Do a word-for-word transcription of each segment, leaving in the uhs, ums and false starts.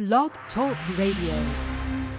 Blog Talk Radio.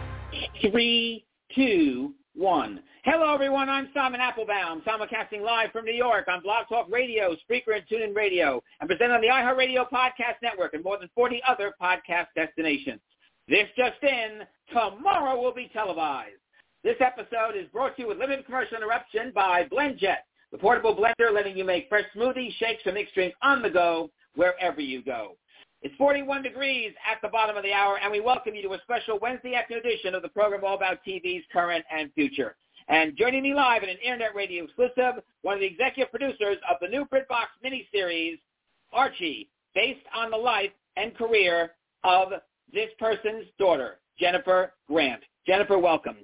Three, two, one. Hello, everyone. I'm Simon Applebaum, simulcasting live from New York on Blog Talk Radio, Spreaker, and TuneIn Radio, and presented on the iHeartRadio Podcast Network and more than forty other podcast destinations. This just in, tomorrow will be televised. This episode is brought to you with limited commercial interruption by BlendJet, the portable blender letting you make fresh smoothies, shakes, and mixed drinks on the go wherever you go. It's forty-one degrees at the bottom of the hour, and we welcome you to a special Wednesday afternoon edition of the program all about T V's current and future. And joining me live in an Internet Radio exclusive, one of the executive producers of the new BritBox miniseries, Archie, based on the life and career of this person's daughter, Jennifer Grant. Jennifer, welcome.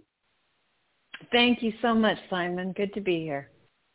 Thank you so much, Simon. Good to be here.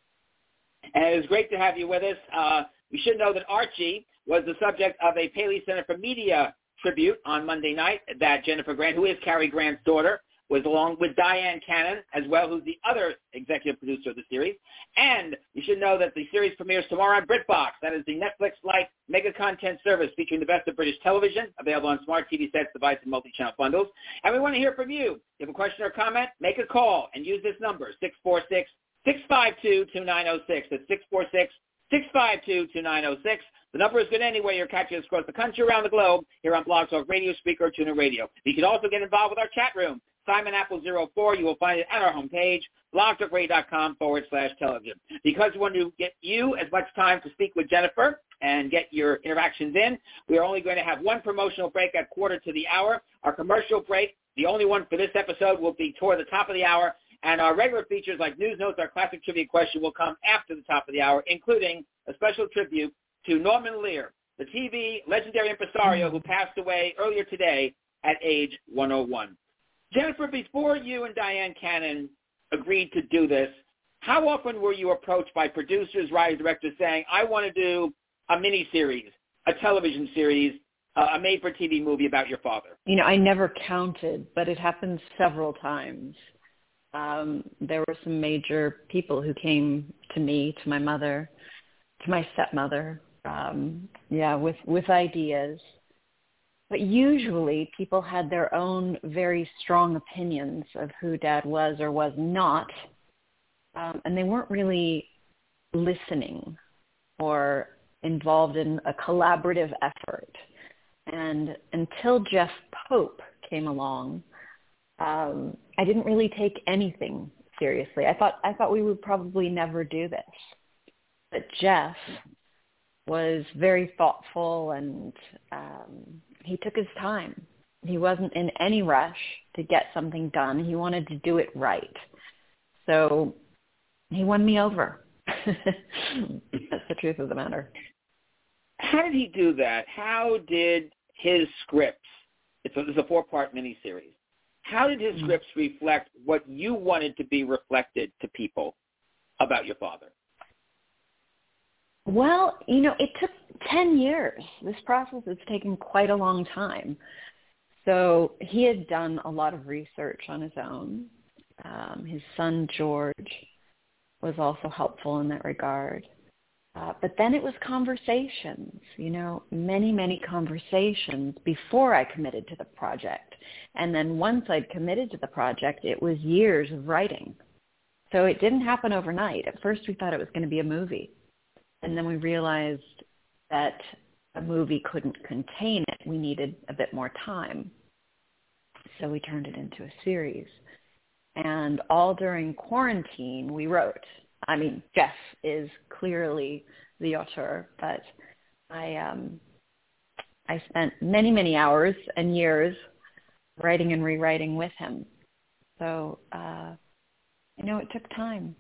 And it is great to have you with us. Uh, we should know that Archie was the subject of a Paley Center for Media tribute on Monday night that Jennifer Grant, who is Cary Grant's daughter, was along with Dyan Cannon as well, who's the other executive producer of the series. And you should know that the series premieres tomorrow on BritBox. That is the Netflix-like mega content service featuring the best of British television, available on smart T V sets, devices, and multi-channel bundles. And we want to hear from you. If you have a question or comment, make a call and use this number, six four six, six five two, two nine zero six. That's six four six, six five two, two nine zero six. The number is good anyway. You're catching us across the country, around the globe, here on Blog Talk Radio, Spreaker, TuneIn Radio. You can also get involved with our chat room, Simon Apple zero four. You will find it at our homepage, blogtalkradio.com forward slash television. Because we want to get you as much time to speak with Jennifer and get your interactions in, we are only going to have one promotional break at quarter to the hour. Our commercial break, the only one for this episode, will be toward the top of the hour. And our regular features like News Notes, our classic trivia question, will come after the top of the hour, including a special tribute to Norman Lear, the T V legendary impresario who passed away earlier today at age one oh one. Jennifer, before you and Dyan Cannon agreed to do this, how often were you approached by producers, writers, directors saying, I want to do a miniseries, a television series, uh, a made-for-T V movie about your father? You know, I never counted, but it happened several times. Um, there were some major people who came to me, to my mother, to my stepmother, um, yeah, with, with ideas. But usually people had their own very strong opinions of who Dad was or was not, um, and they weren't really listening or involved in a collaborative effort. And until Jeff Pope came along, um, I didn't really take anything seriously. I thought I thought we would probably never do this. But Jeff was very thoughtful, and um, he took his time. He wasn't in any rush to get something done. He wanted to do it right. So he won me over. That's the truth of the matter. How did he do that? How did his scripts, it's a, it's a four-part miniseries, how did his mm-hmm. scripts reflect what you wanted to be reflected to people about your father? Well, you know, it took ten years. This process has taken quite a long time. So he had done a lot of research on his own. Um, his son, George, was also helpful in that regard. Uh, but then it was conversations, you know, many, many conversations before I committed to the project. And then once I'd committed to the project, it was years of writing. So it didn't happen overnight. At first we thought it was going to be a movie. And then we realized that a movie couldn't contain it. We needed a bit more time. So we turned it into a series. And all during quarantine, we wrote. I mean, Jeff is clearly the author, but I um, I spent many, many hours and years writing and rewriting with him. So, uh, you know, it took time.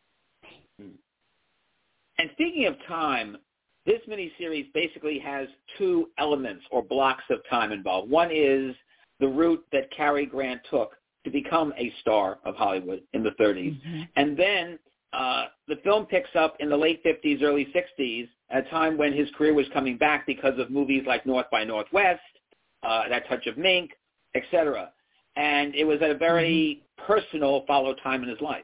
And speaking of time, this miniseries basically has two elements or blocks of time involved. One is the route that Cary Grant took to become a star of Hollywood in the thirties. Mm-hmm. And then uh, the film picks up in the late fifties, early sixties, at a time when his career was coming back because of movies like North by Northwest, uh, That Touch of Mink, et cetera. And it was at a very mm-hmm. personal follow time in his life.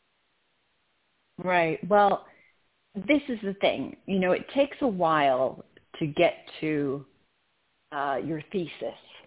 Right. Well, this is the thing. You know, it takes a while to get to uh, your thesis,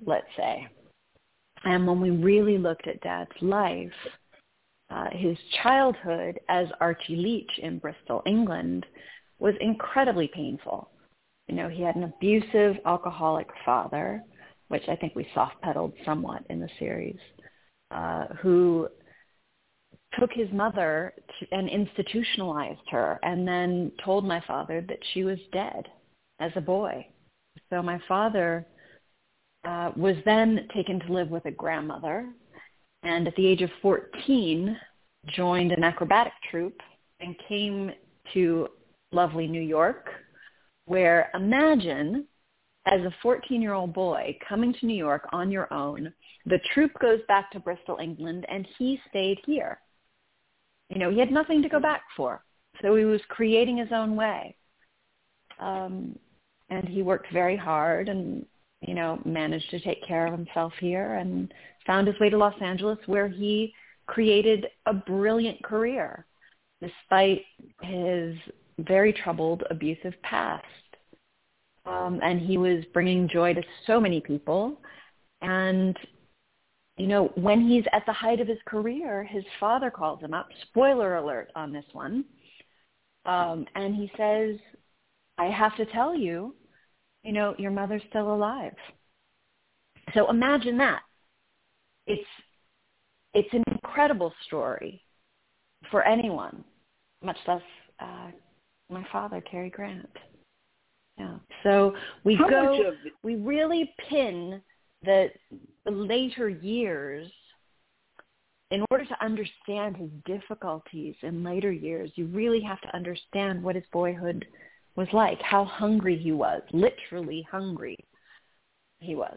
let's say. And when we really looked at Dad's life, uh, his childhood as Archie Leach in Bristol, England, was incredibly painful. You know, he had an abusive, alcoholic father, which I think we soft-pedaled somewhat in the series, uh, who took his mother to, and institutionalized her, and then told my father that she was dead as a boy. So my father uh, was then taken to live with a grandmother, and at the age of fourteen, joined an acrobatic troupe and came to lovely New York, where, imagine, as a fourteen-year-old boy coming to New York on your own, the troupe goes back to Bristol, England, and he stayed here. You know, he had nothing to go back for, so he was creating his own way. Um, and he worked very hard and, you know, managed to take care of himself here and found his way to Los Angeles, where he created a brilliant career despite his very troubled, abusive past. Um, and he was bringing joy to so many people. And, you know, when he's at the height of his career, his father calls him up, spoiler alert on this one, um, and he says, I have to tell you, you know, your mother's still alive. So imagine that. It's it's an incredible story for anyone, much less uh, my father, Cary Grant. Yeah. So we How go, much of the- we really pin the, the later years. In order to understand his difficulties in later years, you really have to understand what his boyhood was like, how hungry he was, literally hungry he was.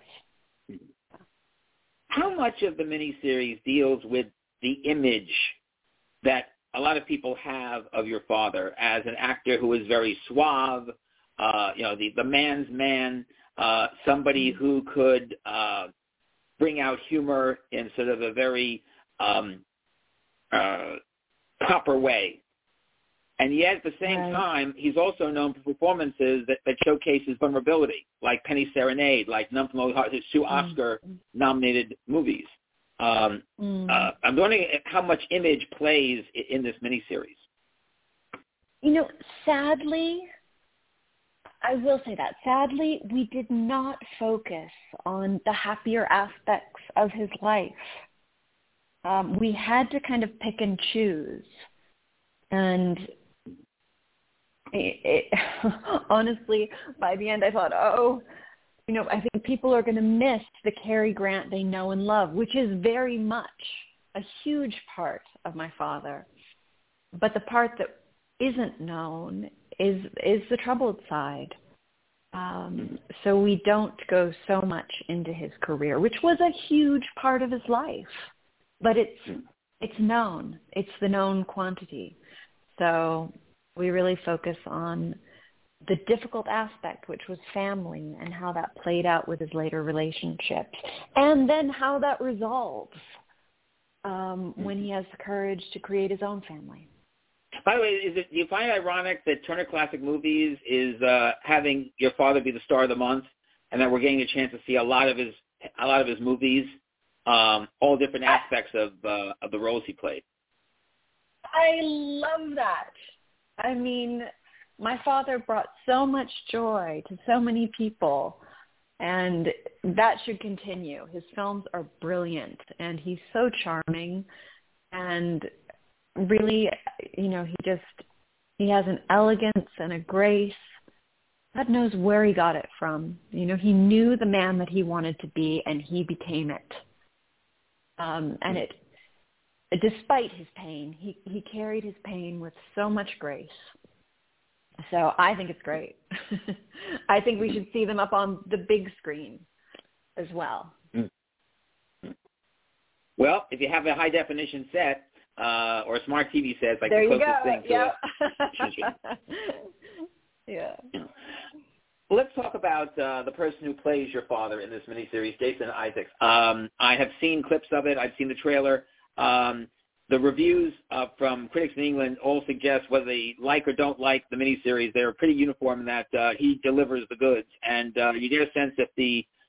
How much of the miniseries deals with the image that a lot of people have of your father as an actor who is very suave, uh, you know, the, the man's man, uh, somebody who could uh, bring out humor in sort of a very um, uh, proper way. And yet, at the same Right. time, he's also known for performances that, that showcase his vulnerability, like Penny Serenade, like None from the Heart, his two Oscar-nominated movies. Um, Mm. uh, I'm wondering how much image plays in this miniseries. You know, sadly, I will say that, sadly, we did not focus on the happier aspects of his life. Um, we had to kind of pick and choose. And it, it, honestly, by the end, I thought, oh, you know, I think people are going to miss the Cary Grant they know and love, which is very much a huge part of my father. But the part that isn't known is is the troubled side. Um, so we don't go so much into his career, which was a huge part of his life. But it's it's known. It's the known quantity. So we really focus on the difficult aspect, which was family, and how that played out with his later relationships, and then how that resolves um, when he has the courage to create his own family. By the way, is it, do you find it ironic that Turner Classic Movies is uh, having your father be the star of the month, and that we're getting a chance to see a lot of his a lot of his movies, um, all different aspects of uh, of the roles he played? I love that. I mean, my father brought so much joy to so many people, and that should continue. His films are brilliant, and he's so charming, and really, you know, he just, he has an elegance and a grace. God knows where he got it from. You know, he knew the man that he wanted to be, and he became it. Um, and it, despite his pain, he, he carried his pain with so much grace. So I think it's great. I think we should see them up on the big screen as well. Well, if you have a high-definition set uh, or a smart T V set, it's like there the you closest go. thing to Yep. a... Yeah. Well, let's talk about uh, the person who plays your father in this miniseries, Jason Isaacs. Um, I have seen clips of it. I've seen the trailer. Um, the reviews uh, from critics in England all suggest, whether they like or don't like the miniseries, they're pretty uniform in that uh, he delivers the goods. And uh, you get a sense that the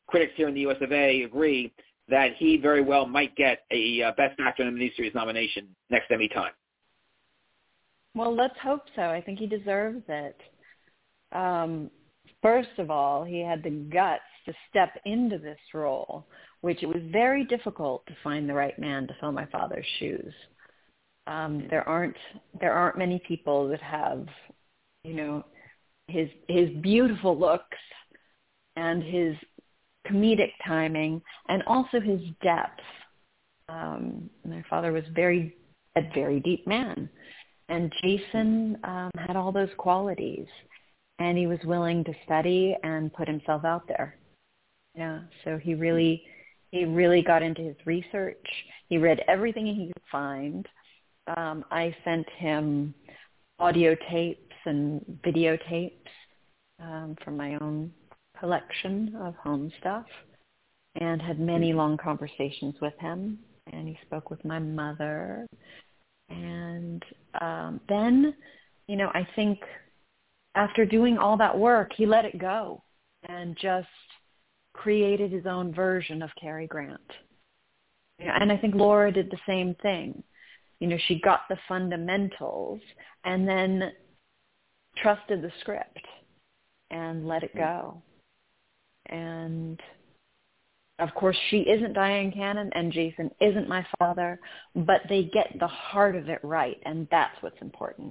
critics here in the U S of A agree that he very well might get a uh, Best Actor in a Miniseries nomination next Emmy time. Well, let's hope so. I think he deserves it. Um, first of all, he had the guts to step into this role, which it was very difficult to find the right man to fill my father's shoes. Um, there aren't there aren't many people that have, you know, his his beautiful looks and his comedic timing and also his depth. Um, my father was very a very deep man, and Jason um, had all those qualities, and he was willing to study and put himself out there. Yeah, so he really he really got into his research. He read everything he could find. Um, I sent him audio tapes and videotapes um, from my own collection of home stuff, and had many long conversations with him. And he spoke with my mother. And um, then, you know, I think after doing all that work, he let it go and just created his own version of Cary Grant. And I think Laura did the same thing. You know, she got the fundamentals and then trusted the script and let it go. And, of course, she isn't Dyan Cannon and Jason isn't my father, but they get the heart of it right, and that's what's important.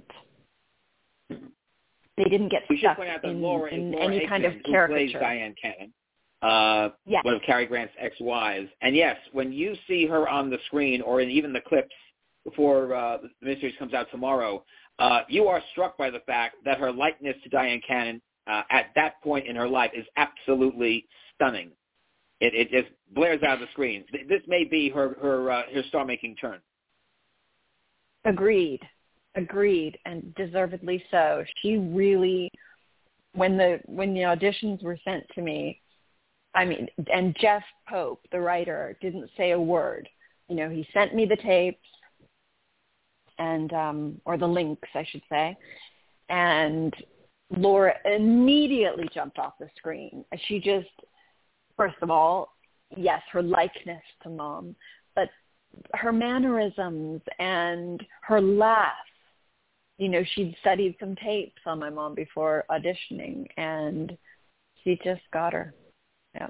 They didn't get we stuck should point out that in, Laura in Laura any Aikman, kind of who caricature. plays Dyan Cannon, uh, yes. one of Cary Grant's ex-wives. And, yes, when you see her on the screen or in even the clips before uh, the miniseries comes out tomorrow, uh, you are struck by the fact that her likeness to Dyan Cannon uh, at that point in her life is absolutely stunning. It, it just blares out of the screen. This may be her her, uh, her star-making turn. Agreed. Agreed, and deservedly so. She really, when the when the auditions were sent to me, I mean, and Jeff Pope, the writer, didn't say a word. You know, he sent me the tapes, and um, or the links, I should say, and Laura immediately jumped off the screen. She just, first of all, yes, her likeness to Mom, but her mannerisms and her laugh. You know, she'd studied some tapes on my mom before auditioning, and she just got her. Yeah.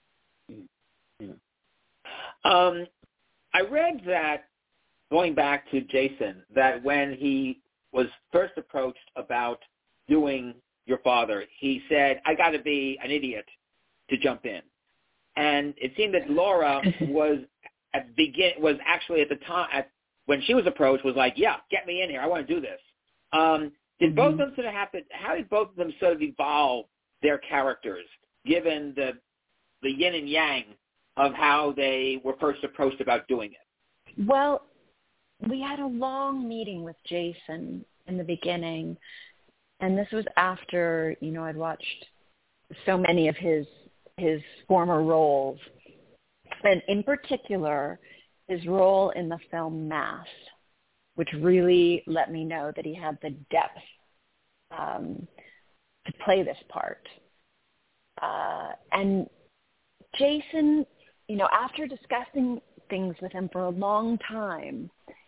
Um, I read that, going back to Jason, that when he was first approached about doing your father, he said, I got to be an idiot to jump in. And it seemed that Laura was at begin was actually at the time, at, when she was approached, was like, yeah, get me in here. I want to do this. Um, did mm-hmm. both of them sort of have to, how did both of them sort of evolve their characters, given the the yin and yang of how they were first approached about doing it? Well, we had a long meeting with Jason in the beginning, and this was after, you know, I'd watched so many of his his former roles, and in particular, his role in the film Mass, which really let me know that he had the depth um, to play this part. Uh, and Jason, you know, after discussing things with him for a long time,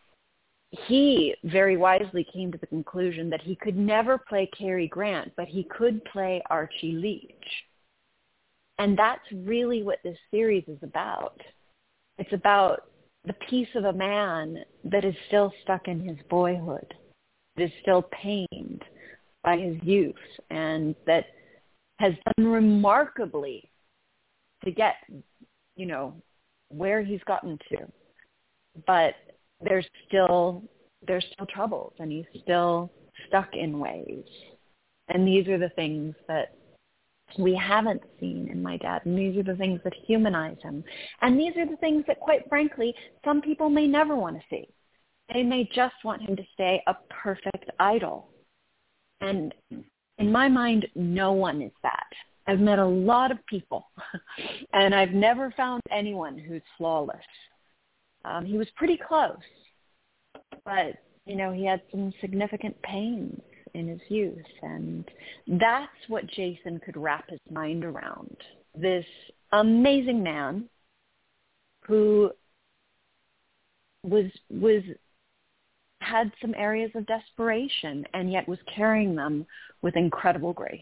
he very wisely came to the conclusion that he could never play Cary Grant, but he could play Archie Leach. And that's really what this series is about. It's about the piece of a man that is still stuck in his boyhood, that is still pained by his youth, and that has done remarkably to get, you know, where he's gotten to. But there's still there's still troubles, and he's still stuck in ways. And these are the things that we haven't seen in my dad, and these are the things that humanize him. And these are the things that, quite frankly, some people may never want to see. They may just want him to stay a perfect idol. And in my mind, no one is that. I've met a lot of people, and I've never found anyone who's flawless. Um, he was pretty close, but, you know, he had some significant pains in his youth, and that's what Jason could wrap his mind around, this amazing man who was was had some areas of desperation and yet was carrying them with incredible grace.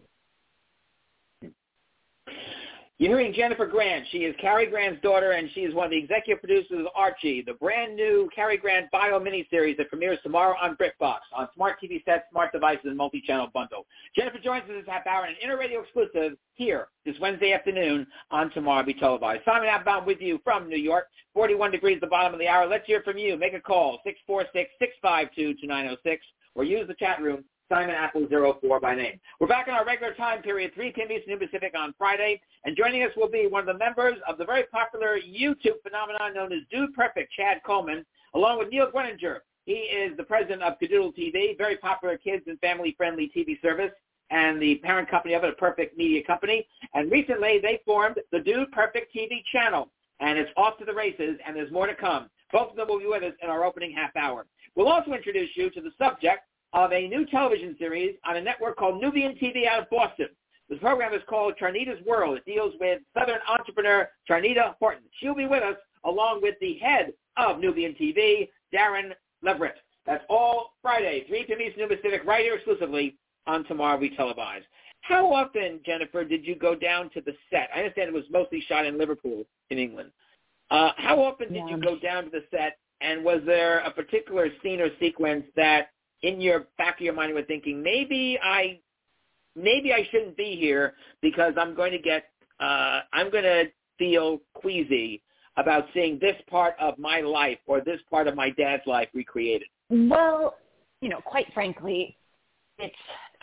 You're hearing Jennifer Grant. She is Cary Grant's daughter, and she is one of the executive producers of Archie, the brand new Cary Grant bio miniseries that premieres tomorrow on BritBox, on smart T V sets, smart devices, and multi-channel bundle. Jennifer joins us this half hour in an Interradio exclusive here this Wednesday afternoon on Tomorrow Be Televised. Simon Applebaum with you from New York. forty-one degrees at the bottom of the hour. Let's hear from you. Make a call, six four six, six five two, two nine zero six, or use the chat room, Simon Apple zero four by name. We're back in our regular time period, three p.m. Eastern Pacific on Friday, and joining us will be one of the members of the very popular YouTube phenomenon known as Dude Perfect, Chad Coleman, along with Neil Greninger. He is the president of Cadoodle T V, very popular kids and family-friendly T V service, and the parent company of it, a Perfect Media Company. And recently they formed the Dude Perfect T V channel, and it's off to the races, and there's more to come. Both of them will be with us in our opening half hour. We'll also introduce you to the subject of a new television series on a network called Nubian T V out of Boston. The program is called Charnita's World. It deals with Southern entrepreneur Charnita Horton. She'll be with us along with the head of Nubian T V, Darren Leverett. That's all Friday, three p.m. Eastern Pacific, right here exclusively on Tomorrow We Televised. How often, Jennifer, did you go down to the set? I understand it was mostly shot in Liverpool, in England. Uh, how often did Yeah. you go down to the set, and was there a particular scene or sequence that in your back of your mind you were thinking, maybe I maybe I shouldn't be here because I'm going to get uh, I'm going to feel queasy about seeing this part of my life or this part of my dad's life recreated? Well, you know, quite frankly, it's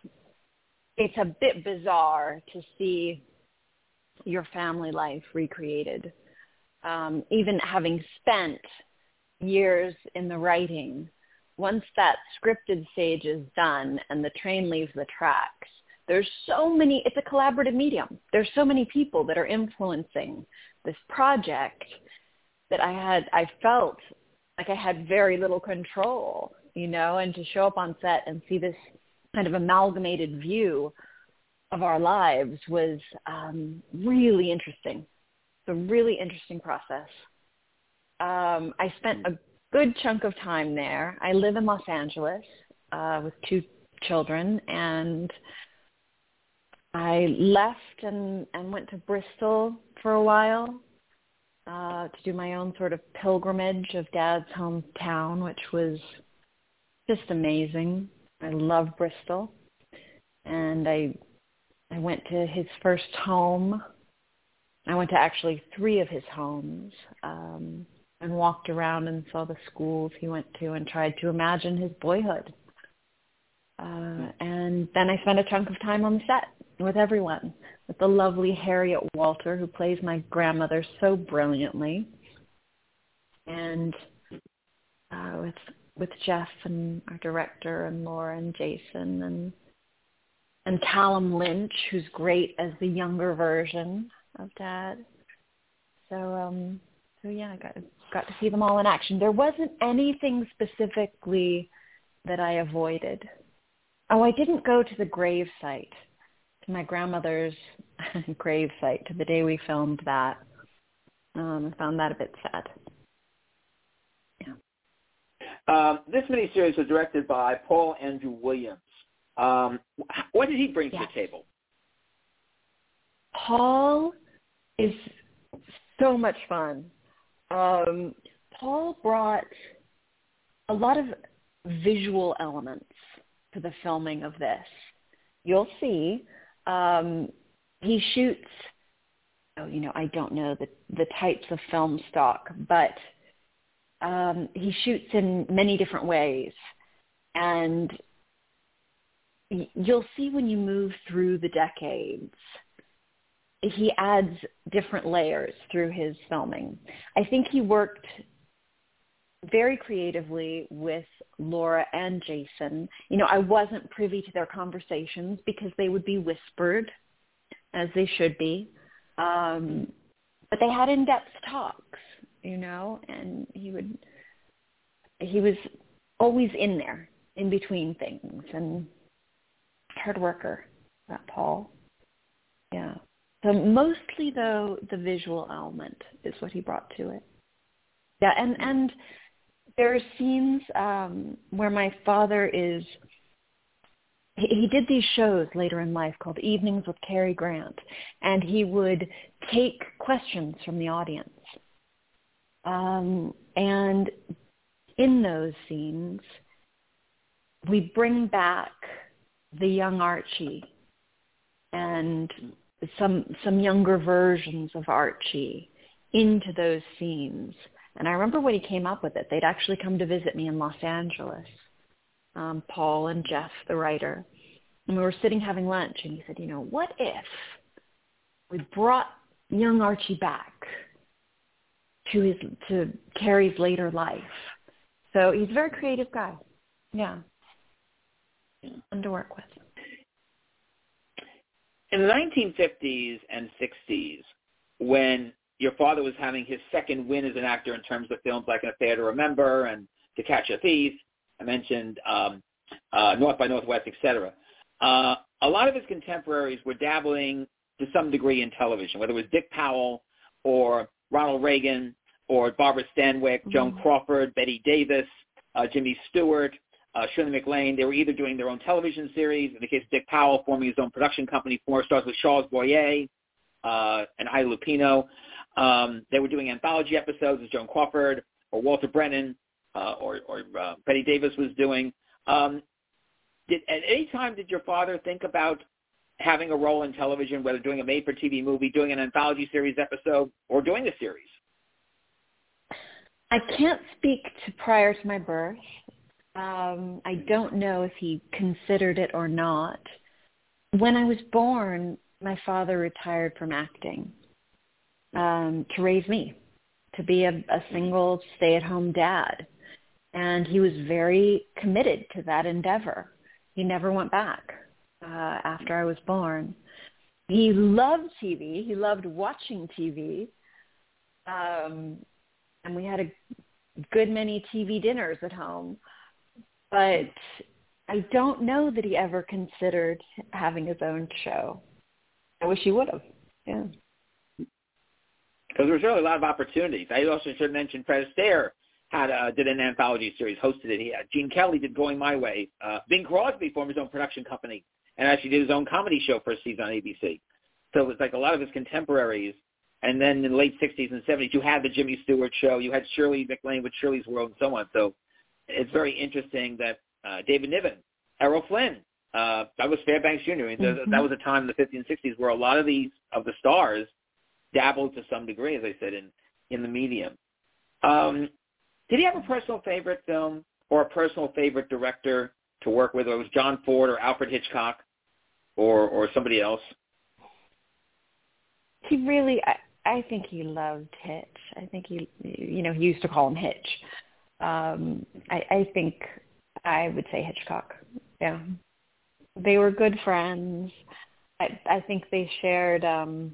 it's a bit bizarre to see your family life recreated. Um, even having spent years in the writing, once that scripted stage is done and the train leaves the tracks, there's so many, it's a collaborative medium. There's so many people that are influencing this project that I had, I felt like I had very little control, you know, and to show up on set and see this kind of amalgamated view of our lives was um, really interesting. It's a really interesting process. Um, I spent a good chunk of time there. I live in Los Angeles uh, with two children, and I left and, and went to Bristol for a while uh, to do my own sort of pilgrimage of Dad's hometown, which was just amazing. I love Bristol. And I I went to his first home. I went to actually three of his homes um, and walked around and saw the schools he went to and tried to imagine his boyhood. Uh, and then I spent a chunk of time on the set with everyone, with the lovely Harriet Walter, who plays my grandmother so brilliantly, and uh, with with Jeff and our director and Laura and Jason and and Callum Lynch, who's great as the younger version of Dad. So, um, so yeah, I got got to see them all in action. There wasn't anything specifically that I avoided. Oh, I didn't go to the grave site, to my grandmother's grave site, to the day we filmed that. Um, I found that a bit sad. Yeah. Um, this miniseries was directed by Paul Andrew Williams. Um, what did he bring Yes. to the table? Paul is so much fun. Um, Paul brought a lot of visual elements to the filming of this. You'll see um, he shoots, oh, you know, I don't know the, the types of film stock, but um, he shoots in many different ways. And you'll see when you move through the decades, he adds different layers through his filming. I think he worked very creatively with Laura and Jason. You know, I wasn't privy to their conversations because they would be whispered, as they should be. Um, but they had in-depth talks, you know, and he would, he was always in there, in between things, and hard worker, that Paul. Yeah. So mostly, though, the visual element is what he brought to it. Yeah, and, and there are scenes um, where my father is, he, he did these shows later in life called Evenings with Cary Grant, and he would take questions from the audience. Um, and in those scenes, we bring back the young Archie and some some younger versions of Archie into those scenes. And I remember when he came up with it, they'd actually come to visit me in Los Angeles, um, Paul and Jeff, the writer. And we were sitting having lunch, and he said, you know, what if we brought young Archie back to his to Cary's later life? So he's a very creative guy. Yeah. Fun to work with. In the nineteen fifties and sixties, when your father was having his second win as an actor in terms of films like An Affair to Remember and To Catch a Thief, I mentioned um, uh, North by Northwest, et cetera, uh, a lot of his contemporaries were dabbling to some degree in television, whether it was Dick Powell or Ronald Reagan or Barbara Stanwyck, mm-hmm. Joan Crawford, Betty Davis, uh, Jimmy Stewart, uh, Shirley MacLaine. They were either doing their own television series, in the case of Dick Powell, forming his own production company, Four Stars with Charles Boyer uh, and Ida Lupino. Um, they were doing anthology episodes, as Joan Crawford or Walter Brennan uh, or, or uh, Betty Davis was doing. Um, did, at any time did your father think about having a role in television, whether doing a made-for-T V movie, doing an anthology series episode, or doing a series? I can't speak to prior to my birth. Um, I don't know if he considered it or not. When I was born, my father retired from acting um, to raise me, to be a, a single stay-at-home dad. And he was very committed to that endeavor. He never went back uh, after I was born. He loved T V. He loved watching T V. Um, and we had a good many T V dinners at home. But I don't know that he ever considered having his own show. I wish he would have. Yeah. Because there was really a lot of opportunities. I also should mention Fred Astaire had uh, did an anthology series, hosted it. He had, Gene Kelly did Going My Way. Uh, Bing Crosby formed his own production company and actually did his own comedy show for a season on A B C. So it was like a lot of his contemporaries. And then in the late sixties and seventies, you had the Jimmy Stewart show. You had Shirley MacLaine with Shirley's World and so on. So it's very interesting that uh, David Niven, Errol Flynn, uh, Douglas Fairbanks Junior I mean, mm-hmm. That was a time in the fifties and sixties where a lot of these of the stars dabbled to some degree, as I said, in, in the medium. Um, did he have a personal favorite film or a personal favorite director to work with, whether it was John Ford or Alfred Hitchcock or, or somebody else? He really, I, I think he loved Hitch. I think he, you know, he used to call him Hitch. Um, I, I think I would say Hitchcock. Yeah. They were good friends. I, I think they shared um,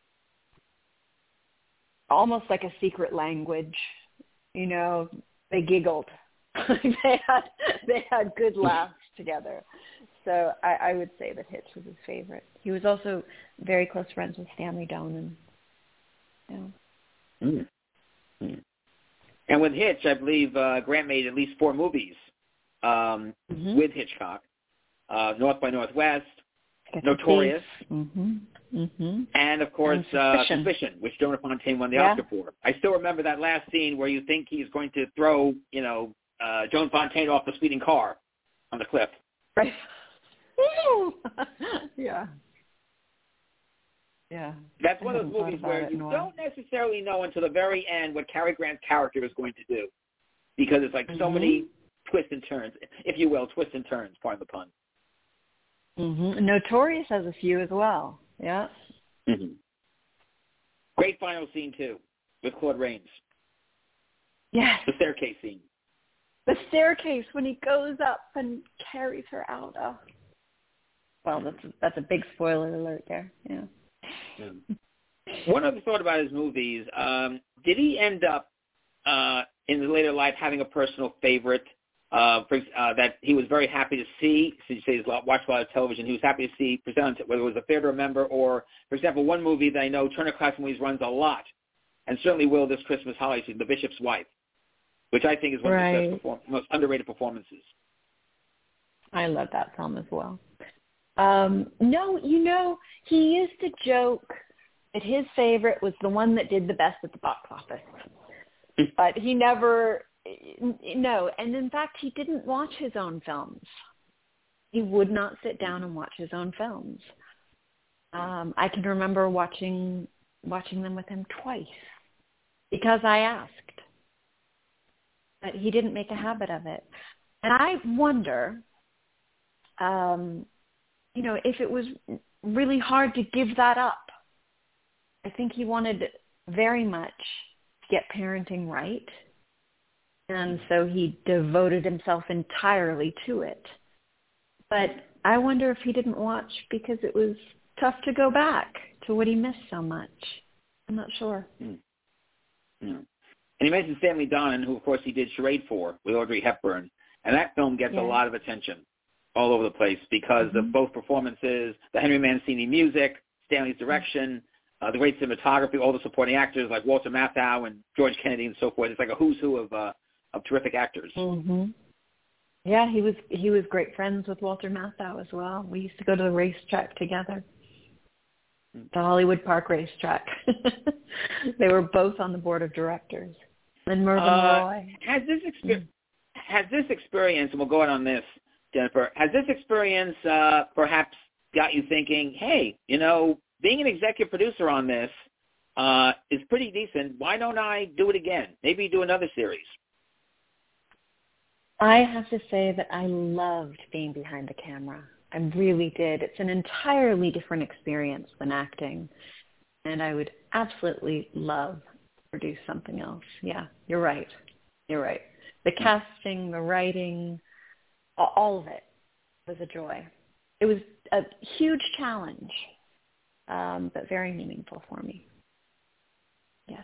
almost like a secret language. You know, they giggled. they had they had good laughs together. So I, I would say that Hitch was his favorite. He was also very close friends with Stanley Donen. Yeah. Mm. Mm. And with Hitch, I believe uh, Grant made at least four movies um, mm-hmm. with Hitchcock. Uh, North by Northwest, Notorious, mm-hmm. Mm-hmm. and, of course, and uh, Suspicion. Suspicion, which Jonah Fontaine won the yeah. Oscar for. I still remember that last scene where you think he's going to throw, you know, uh, Joan Fontaine off the speeding car on the cliff. Right. yeah. Yeah. That's one of those movies where you don't necessarily know until the very end what Cary Grant's character is going to do, because it's like mm-hmm. so many twists and turns, if you will, twists and turns, pardon the pun. Mm-hmm. Notorious has a few as well. Yeah. Mm-hmm. Great final scene, too, with Claude Rains. Yes. The staircase scene. The staircase when he goes up and carries her out. Oh. Well, that's a, that's a big spoiler alert there. Yeah. yeah. One other thought about his movies. Um, did he end up uh, in his later life having a personal favorite uh, for, uh, that he was very happy to see. So you say he's watched a lot of television. He was happy to see presented, whether it was a fair to remember or, for example, one movie that I know Turner Classic Movies runs a lot, and certainly will this Christmas holiday season, The Bishop's Wife, which I think is one right. of the best perform- most underrated performances. I love that film as well. Um, no, you know, he used to joke that his favorite was the one that did the best at the box office. But he never, no, and in fact, he didn't watch his own films. He would not sit down and watch his own films. Um, I can remember watching watching them with him twice because I asked. But he didn't make a habit of it. And I wonder, um, you know, if it was really hard to give that up. I think he wanted very much to get parenting right. And so he devoted himself entirely to it. But I wonder if he didn't watch because it was tough to go back to what he missed so much. I'm not sure. Mm. Yeah. And he mentioned Stanley Donen, who, of course, he did Charade for with Audrey Hepburn. And that film gets yeah. a lot of attention all over the place because mm-hmm. of both performances, the Henry Mancini music, Stanley's direction, uh, the great cinematography, all the supporting actors like Walter Matthau and George Kennedy and so forth. It's like a who's who of uh, of terrific actors. Mm-hmm. Yeah, he was he was great friends with Walter Matthau as well. We used to go to the racetrack together, the Hollywood Park racetrack. They were both on the board of directors. And Mervyn uh, Roy. Has this exper- mm. has this experience, and we'll go out on this, Jennifer, has this experience uh, perhaps got you thinking, hey, you know, being an executive producer on this uh, is pretty decent. Why don't I do it again? Maybe do another series. I have to say that I loved being behind the camera. I really did. It's an entirely different experience than acting. And I would absolutely love to produce something else. Yeah, you're right. You're right. The casting, the writing, all of it was a joy. It was a huge challenge, um, but very meaningful for me. Yes.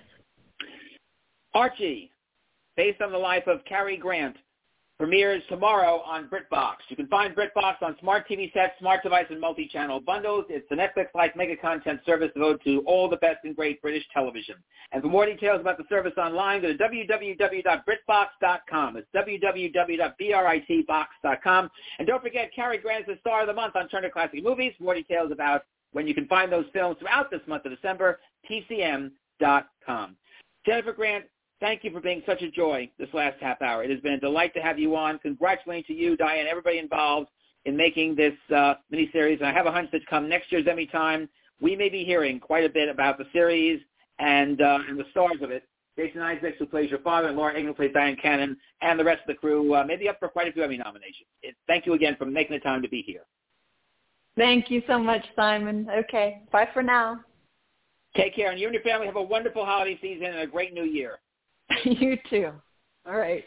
Archie, based on the life of Cary Grant, premieres tomorrow on BritBox. You can find BritBox on smart T V sets, smart device, and multi-channel bundles. It's the Netflix-like mega content service devoted to all the best and great British television. And for more details about the service online, go to w w w dot britbox dot com. It's w w w dot britbox dot com. And don't forget, Cary Grant is the star of the month on Turner Classic Movies. For more details about when you can find those films throughout this month of December, t c m dot com. Jennifer Grant, thank you for being such a joy this last half hour. It has been a delight to have you on. Congratulations to you, Diane, everybody involved in making this uh, miniseries. And I have a hunch that come next year's Emmy time, we may be hearing quite a bit about the series and uh, and the stars of it. Jason Isaacs, who plays your father, and Laura Ingram, who plays Diane Cannon, and the rest of the crew uh, may be up for quite a few Emmy nominations. It, thank you again for making the time to be here. Thank you so much, Simon. Okay, bye for now. Take care, and you and your family have a wonderful holiday season and a great new year. You too. All right.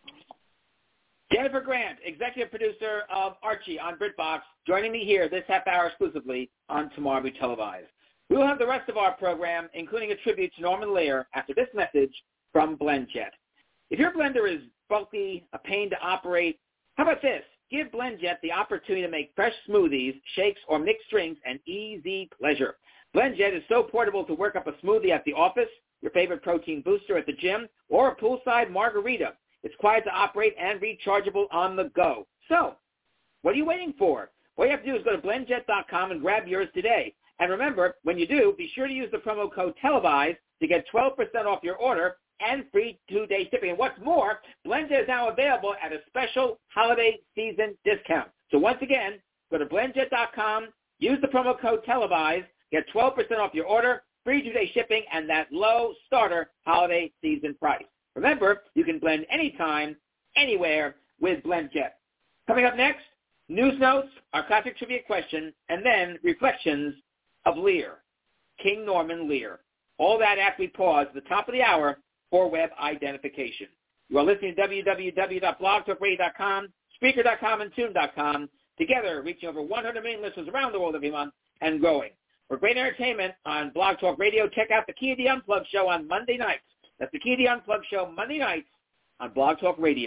Jennifer Grant, executive producer of Archie on BritBox, joining me here this half hour exclusively on Tomorrow Be Televised. We will have the rest of our program, including a tribute to Norman Lear, after this message from BlendJet. If your blender is bulky, a pain to operate, how about this? Give BlendJet the opportunity to make fresh smoothies, shakes, or mixed drinks an easy pleasure. BlendJet is so portable to work up a smoothie at the office, your favorite protein booster at the gym, or a poolside margarita. It's quiet to operate and rechargeable on the go. So, what are you waiting for? All you have to do is go to blend jet dot com and grab yours today. And remember, when you do, be sure to use the promo code TELEVISE to get twelve percent off your order and free two-day shipping. And what's more, BlendJet is now available at a special holiday season discount. So once again, go to blend jet dot com, use the promo code TELEVISE, get twelve percent off your order, free two-day shipping, and that low starter holiday season price. Remember, you can blend anytime, anywhere with BlendJet. Coming up next, news notes, our classic trivia question, and then reflections of Lear, King Norman Lear. All that after we pause at the top of the hour for web identification. You are listening to w w w dot blog talk radio dot com, Spreaker dot com, and Tune dot com, together reaching over one hundred million listeners around the world every month and growing. For great entertainment on Blog Talk Radio, check out the Key of the Unplugged show on Monday nights. That's the Key of the Unplugged show Monday nights on Blog Talk Radio.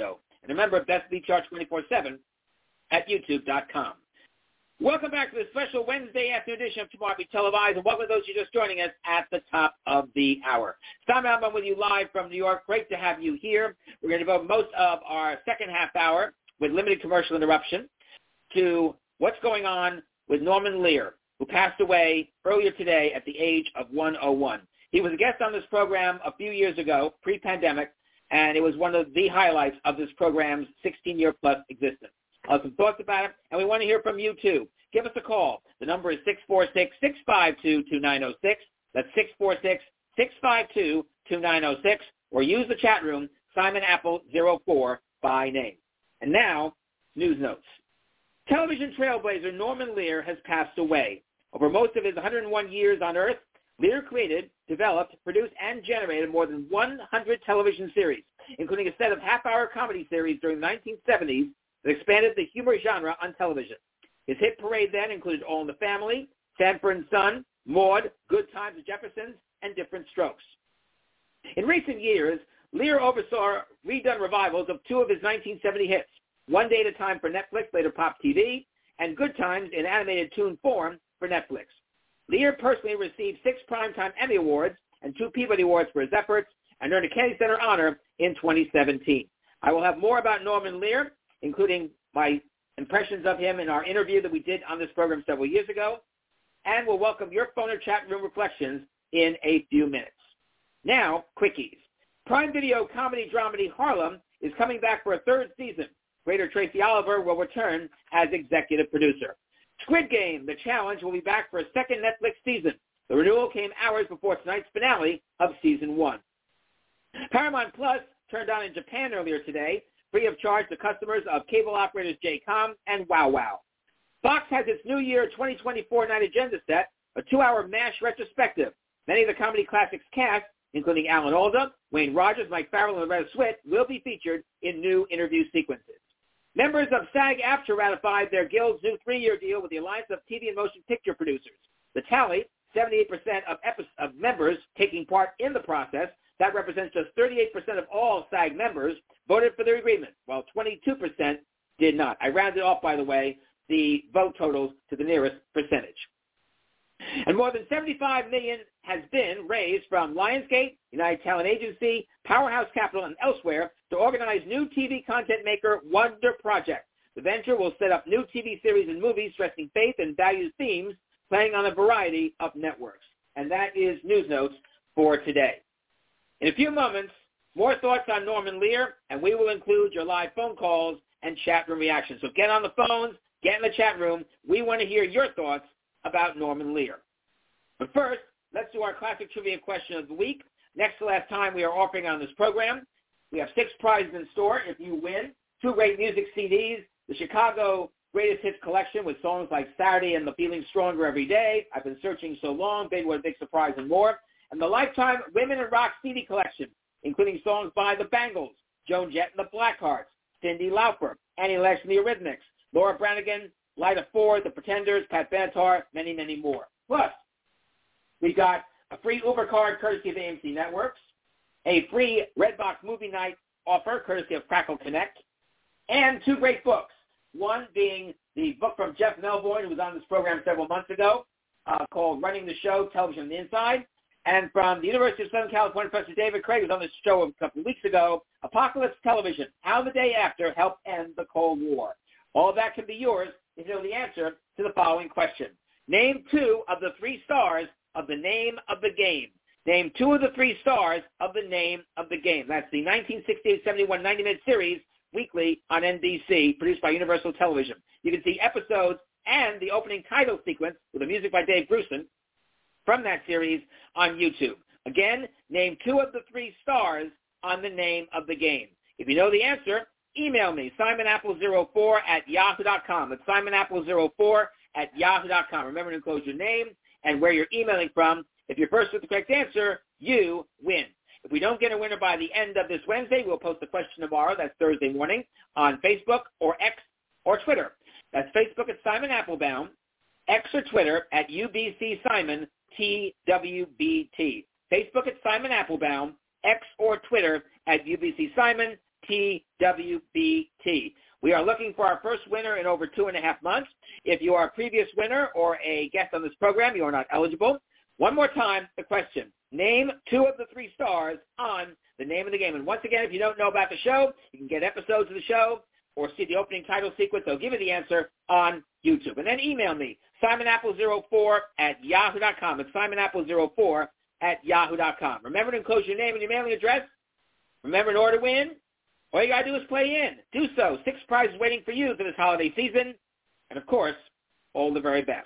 and a member of Best Beat Chart twenty-four seven at youtube dot com. Welcome back to the special Wednesday afternoon edition of Tomorrow Be Televised, and welcome to those who are just joining us at the top of the hour. Simon Applebaum with you live from New York. Great to have you here. We're going to devote most of our second half hour with limited commercial interruption to what's going on with Norman Lear, who passed away earlier today at the age of one oh one. He was a guest on this program a few years ago, pre-pandemic, and it was one of the highlights of this program's sixteen-year-plus existence. Uh, some thoughts about it, and we want to hear from you, too. Give us a call. The number is six four six, six five two, two nine oh six. That's six four six, six five two, two nine oh six. Or use the chat room, Simon Apple zero four by name. And now, news notes. Television trailblazer Norman Lear has passed away. Over most of his one hundred one years on Earth, Lear created, developed, produced, and generated more than one hundred television series, including a set of half-hour comedy series during the nineteen seventies that expanded the humor genre on television. His hit parade then included All in the Family, Sanford and Son, Maude, Good Times at Jefferson's, and Different Strokes. In recent years, Lear oversaw redone revivals of two of his nineteen seventy hits, One Day at a Time for Netflix, later Pop T V, and Good Times in animated tune form for Netflix. Lear personally received six Primetime Emmy Awards and two Peabody Awards for his efforts and earned a Kennedy Center honor in twenty seventeen. I will have more about Norman Lear, including my impressions of him in our interview that we did on this program several years ago, and we'll welcome your phone or chat room reflections in a few minutes. Now, quickies. Prime Video comedy dramedy Harlem is coming back for a third season. Creator Tracy Oliver will return as executive producer. Squid Game, The Challenge, will be back for a second Netflix season. The renewal came hours before tonight's finale of season one. Paramount Plus turned on in Japan earlier today, free of charge to customers of cable operators J COM and Wow Wow. Fox has its New Year twenty twenty-four night agenda set, a two-hour MASH retrospective. Many of the comedy classics cast, including Alan Alda, Wayne Rogers, Mike Farrell, and Loretta Swit, will be featured in new interview sequences. Members of SAG-AFTRA ratified their guild's new three-year deal with the Alliance of T V and Motion Picture Producers. The tally, seventy-eight percent of, epi- of members taking part in the process, that represents just thirty-eight percent of all SAG members, voted for the agreement, while twenty-two percent did not. I rounded off, by the way, the vote totals to the nearest percentage. And more than seventy-five million dollars has been raised from Lionsgate, United Talent Agency, Powerhouse Capital, and elsewhere to organize new T V content maker Wonder Project. The venture will set up new T V series and movies stressing faith and values themes, playing on a variety of networks. And that is News Notes for today. In a few moments, more thoughts on Norman Lear, and we will include your live phone calls and chat room reactions. So get on the phones, get in the chat room. We want to hear your thoughts about Norman Lear. But first, let's do our classic trivia question of the week. Next to last time we are offering on this program. We have six prizes in store if you win. Two great music C Ds, the Chicago Greatest Hits Collection with songs like Saturday and the Feeling Stronger Every Day, I've Been Searching So Long, Big One Big Surprise, and more. And the Lifetime Women in Rock C D Collection, including songs by the Bangles, Joan Jett and the Blackhearts, Cyndi Lauper, Annie Lennox and the Eurythmics, Laura Branigan, Lita Ford, The Pretenders, Pat Benatar, many, many more. Plus, we got a free Uber card courtesy of A M C Networks, a free Redbox movie night offer courtesy of Crackle Connect, and two great books. One being the book from Jeff Melvoin, who was on this program several months ago, uh, called Running the Show, Television on the Inside. And from the University of Southern California, Professor David Craig, who was on this show a couple of weeks ago, Apocalypse Television, How the Day After Helped End the Cold War. All of that can be yours if you know the answer to the following question. Name two of the three stars of the Name of the Game. Name two of the three stars of the Name of the Game. That's the nineteen sixty-eight seventy-one ninety-minute series weekly on N B C, produced by Universal Television. You can see episodes and the opening title sequence with the music by Dave Grusin from that series on YouTube. Again, name two of the three stars on the Name of the Game. If you know the answer, email me, simon apple zero four at yahoo dot com. That's simon apple zero four at yahoo dot com. Remember to enclose your name and where you're emailing from. If you're first with the correct answer, you win. If we don't get a winner by the end of this Wednesday, we'll post the question tomorrow, that's Thursday morning, on Facebook or X or Twitter. That's Facebook at Simon Applebaum, X or Twitter at U B C Simon T W B T. Facebook at Simon Applebaum, X or Twitter at U B C Simon T W B T. We are looking for our first winner in over two and a half months. If you are a previous winner or a guest on this program, you are not eligible. One more time, the question. Name two of the three stars on The Name of the Game. And once again, if you don't know about the show, you can get episodes of the show or see the opening title sequence. I'll give you the answer on YouTube. And then email me, simon apple zero four at yahoo dot com. It's simon apple zero four at yahoo dot com. Remember to enclose your name and your mailing address. Remember, in order to win, all you got to do is play in. Do so. Six prizes waiting for you for this holiday season. And, of course, all the very best.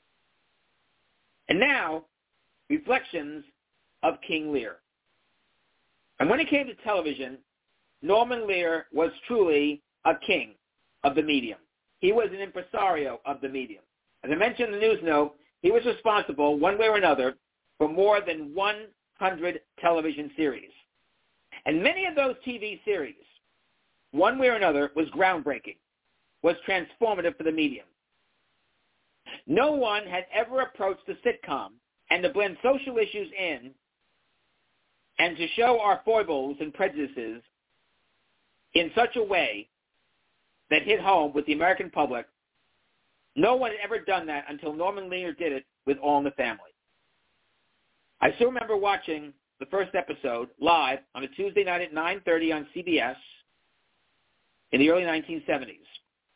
And now, reflections of King Lear. And when it came to television, Norman Lear was truly a king of the medium. He was an impresario of the medium. As I mentioned in the news note, he was responsible, one way or another, for more than one hundred television series. And many of those T V series, one way or another, was groundbreaking, was transformative for the medium. No one had ever approached a sitcom and to blend social issues in and to show our foibles and prejudices in such a way that hit home with the American public. No one had ever done that until Norman Lear did it with All in the Family. I still remember watching the first episode live on a Tuesday night at nine thirty on C B S in the early nineteen seventies.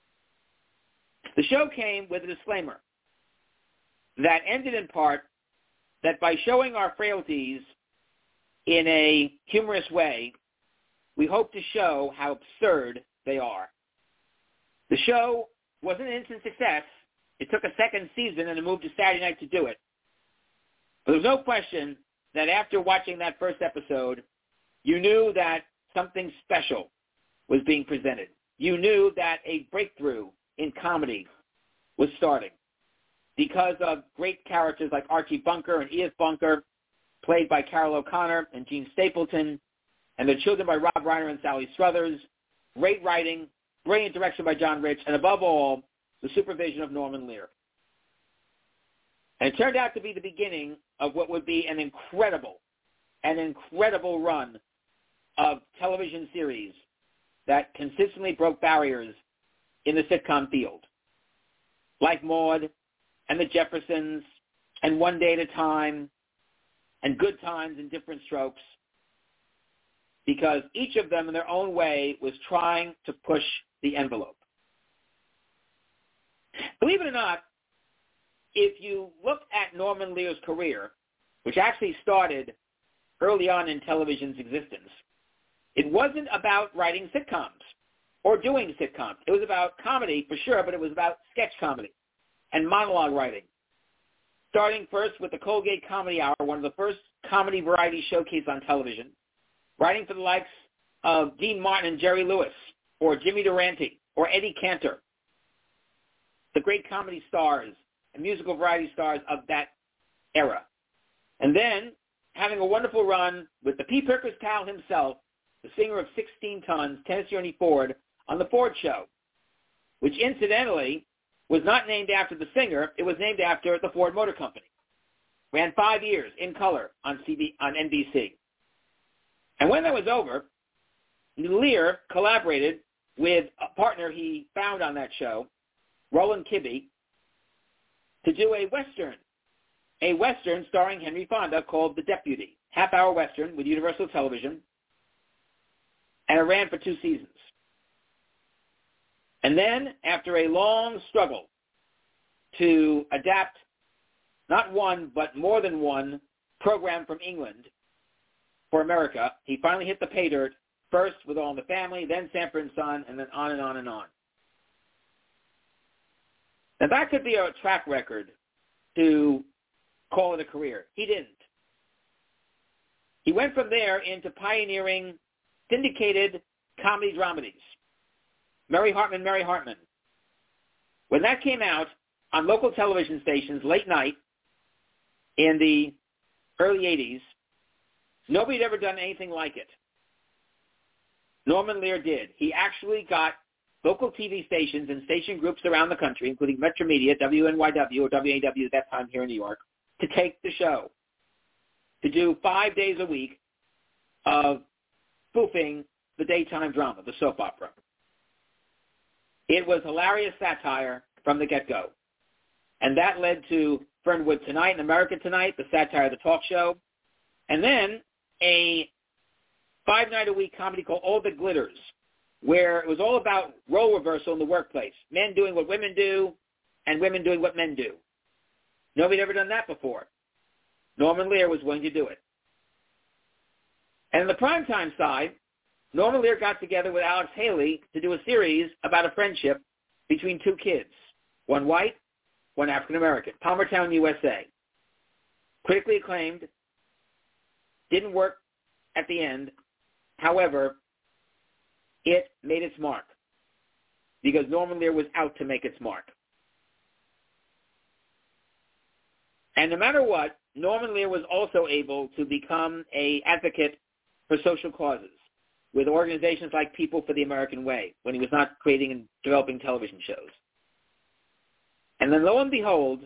The show came with a disclaimer that ended in part that by showing our frailties in a humorous way, we hope to show how absurd they are. The show wasn't an instant success. It took a second season and a move to Saturday night to do it. But there's no question that after watching that first episode, you knew that something special was being presented. You knew that a breakthrough in comedy was starting because of great characters like Archie Bunker and Edith Bunker, played by Carol O'Connor and Gene Stapleton, and their children by Rob Reiner and Sally Struthers. Great writing, brilliant direction by John Rich, and above all, the supervision of Norman Lear. And it turned out to be the beginning of what would be an incredible, an incredible run of television series that consistently broke barriers in the sitcom field, like Maude and The Jeffersons and One Day at a Time and Good Times and Different Strokes, because each of them in their own way was trying to push the envelope. Believe it or not, if you look at Norman Lear's career, which actually started early on in television's existence, it wasn't about writing sitcoms or doing sitcoms. It was about comedy for sure, but it was about sketch comedy and monologue writing. Starting first with the Colgate Comedy Hour, one of the first comedy variety showcases on television, writing for the likes of Dean Martin and Jerry Lewis, or Jimmy Durante, or Eddie Cantor, the great comedy stars and musical variety stars of that era. And then having a wonderful run with the P. Pirkers pal himself, the singer of sixteen tons, Tennessee Ernie Ford, on The Ford Show, which incidentally was not named after the singer. It was named after the Ford Motor Company. Ran five years in color on C B, on N B C. And when that was over, Lear collaborated with a partner he found on that show, Roland Kibbe, to do a Western, a Western starring Henry Fonda called The Deputy, half-hour Western with Universal Television, and it ran for two seasons. And then, after a long struggle to adapt not one, but more than one program from England for America, he finally hit the pay dirt, first with All in the Family, then Sanford and Son, and then on and on and on. Now, that could be a track record to call it a career. He didn't. He went from there into pioneering syndicated comedy dramedies. Mary Hartman, Mary Hartman. When that came out on local television stations late night in the early eighties, nobody had ever done anything like it. Norman Lear did. He actually got local T V stations and station groups around the country, including Metro Media, W N Y W, or W A W at that time here in New York, to take the show, to do five days a week of spoofing the daytime drama, the soap opera. It was hilarious satire from the get-go. And that led to Fernwood Tonight and America Tonight, the satire of the talk show. And then a five-night-a-week comedy called All That Glitters, where it was all about role reversal in the workplace. Men doing what women do and women doing what men do. Nobody had ever done that before. Norman Lear was willing to do it. And on the primetime side, Norman Lear got together with Alex Haley to do a series about a friendship between two kids, one white, one African-American, Palmertown, U S A. Critically acclaimed, didn't work at the end. However, it made its mark because Norman Lear was out to make its mark. And no matter what, Norman Lear was also able to become an advocate for social causes with organizations like People for the American Way when he was not creating and developing television shows. And then lo and behold,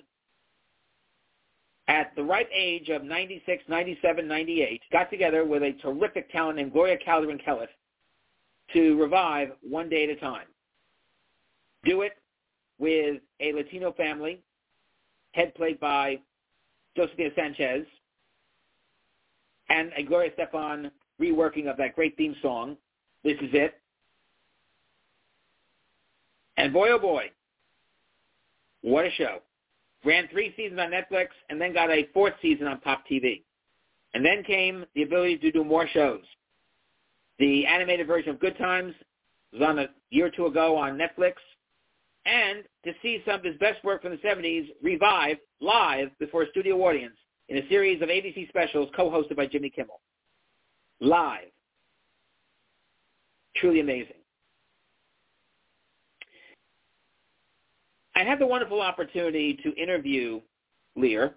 at the ripe age of ninety-six, ninety-seven, ninety-eight, got together with a terrific talent named Gloria Calderon-Kellett to revive One Day at a Time. Do it with a Latino family, head played by Josefina Sanchez, and a Gloria Estefan reworking of that great theme song, This Is It. And boy, oh boy, what a show. Ran three seasons on Netflix and then got a fourth season on Pop T V. And then came the ability to do more shows. The animated version of Good Times was on a year or two ago on Netflix. And to see some of his best work from the seventies revived live before a studio audience in a series of A B C specials co-hosted by Jimmy Kimmel. Live. Truly amazing. I had the wonderful opportunity to interview Lear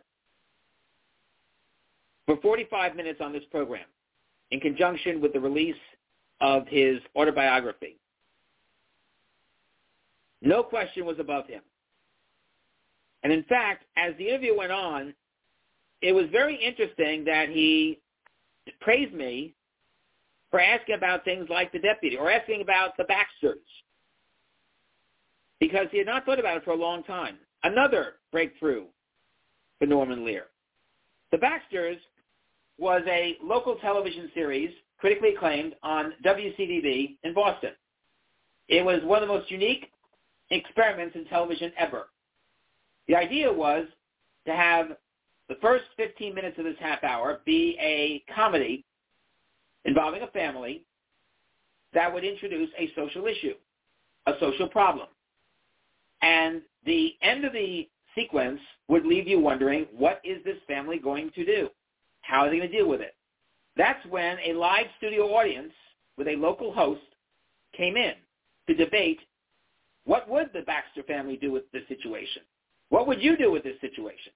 for forty-five minutes on this program in conjunction with the release of his autobiography. No question was above him. And in fact, as the interview went on, it was very interesting that he praised me for asking about things like The Deputy or asking about the Baxters, because he had not thought about it for a long time. Another breakthrough for Norman Lear. The Baxters was a local television series, critically acclaimed, on W C D B in Boston. It was one of the most unique experiments in television ever. The idea was to have the first fifteen minutes of this half hour be a comedy involving a family that would introduce a social issue, a social problem. And the end of the sequence would leave you wondering, what is this family going to do? How are they going to deal with it? That's when a live studio audience with a local host came in to debate, what would the Baxter family do with this situation? What would you do with this situation?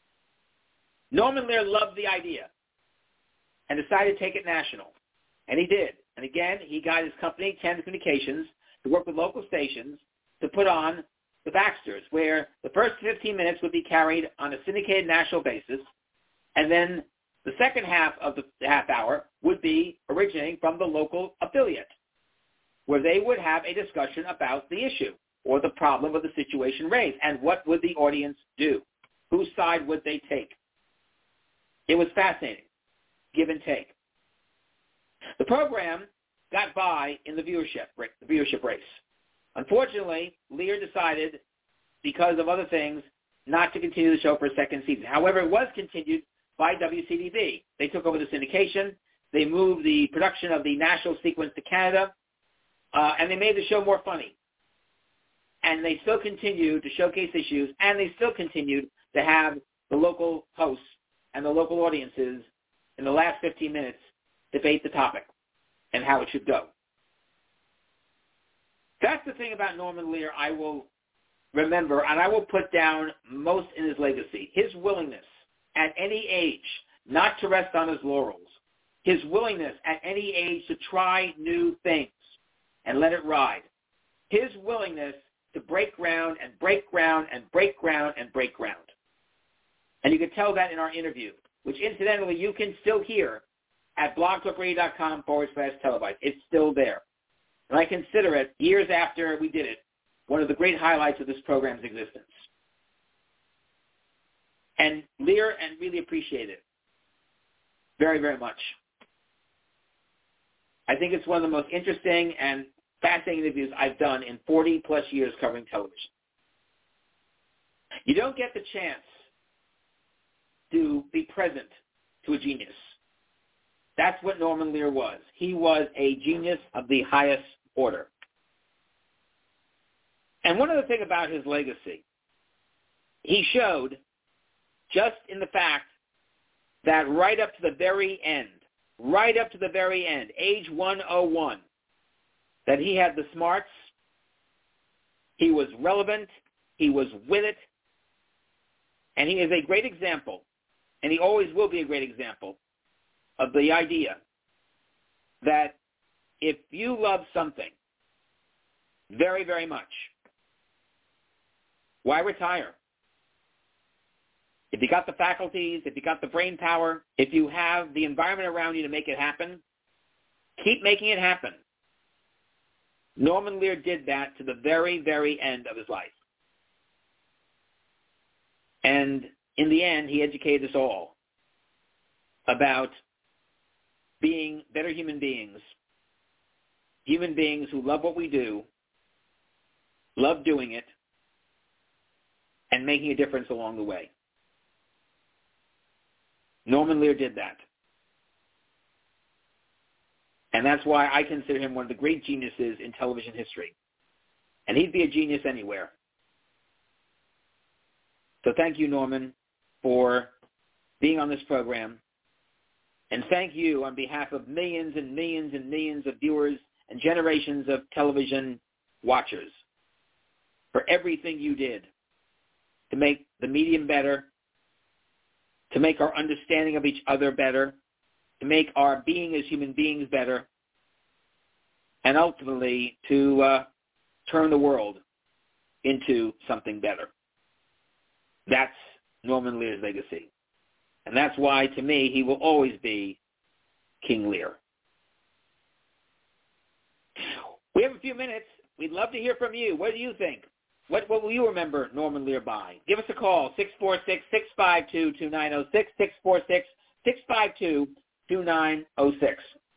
Norman Lear loved the idea and decided to take it national. And he did. And again, he got his company, Tandem Communications, to work with local stations to put on the Baxters, where the first fifteen minutes would be carried on a syndicated national basis, and then the second half of the half hour would be originating from the local affiliate, where they would have a discussion about the issue or the problem or the situation raised, and what would the audience do? Whose side would they take? It was fascinating, give and take. The program got by in the viewership, the viewership race. Unfortunately, Lear decided, because of other things, not to continue the show for a second season. However, it was continued by W C D B. They took over the syndication. They moved the production of the national sequence to Canada, uh, and they made the show more funny. And they still continued to showcase issues, and they still continued to have the local hosts and the local audiences in the last fifteen minutes debate the topic and how it should go. That's the thing about Norman Lear I will remember, and I will put down most in his legacy. His willingness at any age not to rest on his laurels. His willingness at any age to try new things and let it ride. His willingness to break ground and break ground and break ground and break ground. And you can tell that in our interview, which incidentally you can still hear at blogtalkradio.com forward slash televised. It's still there. And I consider it, years after we did it, one of the great highlights of this program's existence. And Lear and really appreciate it very, very much. I think it's one of the most interesting and fascinating interviews I've done in forty plus years covering television. You don't get the chance to be present to a genius. That's what Norman Lear was. He was a genius of the highest order. And one other thing about his legacy, he showed just in the fact that right up to the very end, right up to the very end, age one oh one, that he had the smarts, he was relevant, he was with it, and he is a great example, and he always will be a great example, of the idea that if you love something very, very much, why retire? If you got the faculties, if you got the brain power, if you have the environment around you to make it happen, keep making it happen. Norman Lear did that to the very, very end of his life. And in the end, he educated us all about being better human beings, human beings who love what we do, love doing it, and making a difference along the way. Norman Lear did that. And that's why I consider him one of the great geniuses in television history. And he'd be a genius anywhere. So thank you, Norman, for being on this program. And thank you on behalf of millions and millions and millions of viewers and generations of television watchers for everything you did to make the medium better, to make our understanding of each other better, to make our being as human beings better, and ultimately to uh, turn the world into something better. That's Norman Lear's legacy. And that's why, to me, he will always be King Lear. We have a few minutes. We'd love to hear from you. What do you think? What, what will you remember Norman Lear by? Give us a call, six four six, six five two, two nine zero six, six four six, six five two, two nine zero six.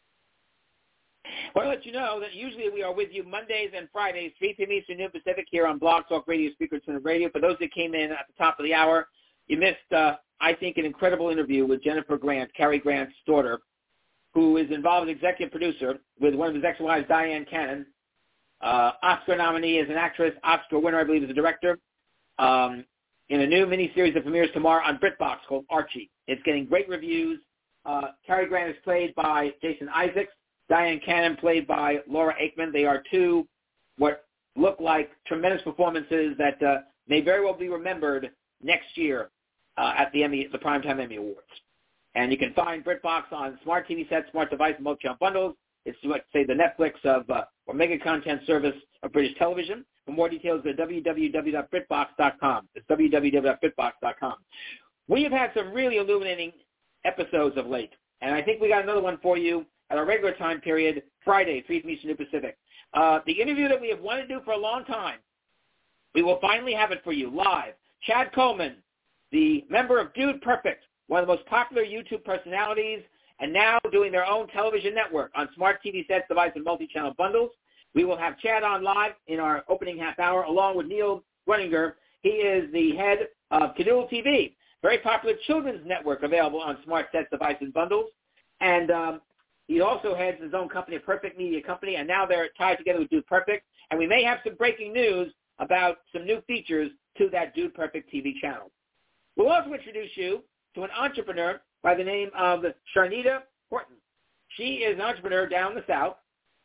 I want to let you know that usually we are with you Mondays and Fridays, three p.m. Eastern, noon Pacific, here on Blog Talk Radio, Speaker Center Radio. For those that came in at the top of the hour, you missed, uh, I think, an incredible interview with Jennifer Grant, Cary Grant's daughter, who is involved as executive producer with one of his ex-wives, Dyan Cannon, uh, Oscar nominee as an actress, Oscar winner, I believe, as a director, um, in a new miniseries that premieres tomorrow on BritBox called Archie. It's getting great reviews. Uh, Cary Grant is played by Jason Isaacs. Dyan Cannon played by Laura Aikman. They are two what look like tremendous performances that uh, may very well be remembered next year uh, at the Emmy, the Primetime Emmy Awards. And you can find BritBox on smart T V sets, smart device, and multi-channel bundles. It's, let's say, the Netflix of uh, or mega content service of British television. For more details, go to w w w dot britbox dot com. It's w w w dot britbox dot com. We have had some really illuminating episodes of late, and I think we got another one for you at our regular time period, Friday, three p.m. Eastern, noon Pacific. Uh, the interview that we have wanted to do for a long time, we will finally have it for you live. Chad Coleman, the member of Dude Perfect, one of the most popular YouTube personalities, and now doing their own television network on smart T V sets, device, and multi-channel bundles. We will have Chad on live in our opening half hour, along with Neil Runninger. He is the head of Canoodle T V, very popular children's network available on smart sets, device, and bundles. And um, he also heads his own company, a Perfect Media Company, and now they're tied together with Dude Perfect. And we may have some breaking news about some new features to that Dude Perfect T V channel. We'll also introduce you to an entrepreneur by the name of Sharnita Horton. She is an entrepreneur down the South